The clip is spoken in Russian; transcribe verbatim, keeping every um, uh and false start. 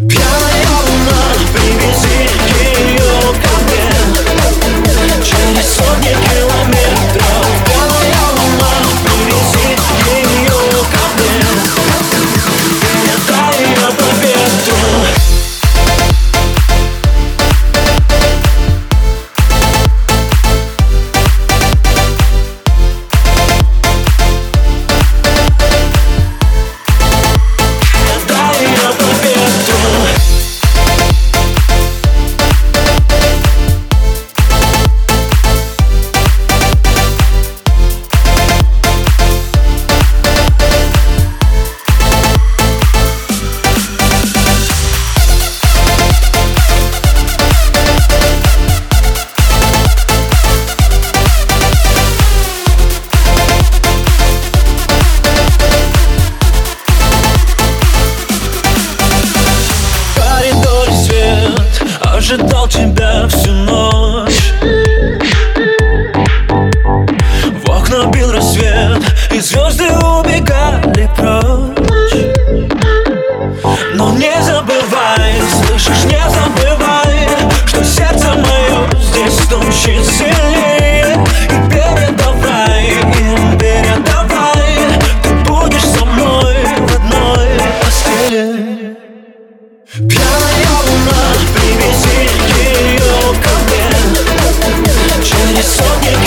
Пьяная луна, привези ее ко мне через сотни километров. Пьяная луна, привези ее ко мне, передай ее по ветру. Ожидал тебя всю ночь, в окна бил рассвет, и звезды убегали прочь. Но не забывай, слышишь, не забывай, что сердце мое здесь стучит сильнее. И передавай им, передавай, ты будешь со мной в одной постели. Пьяная луна, привези ее ко мне через сотни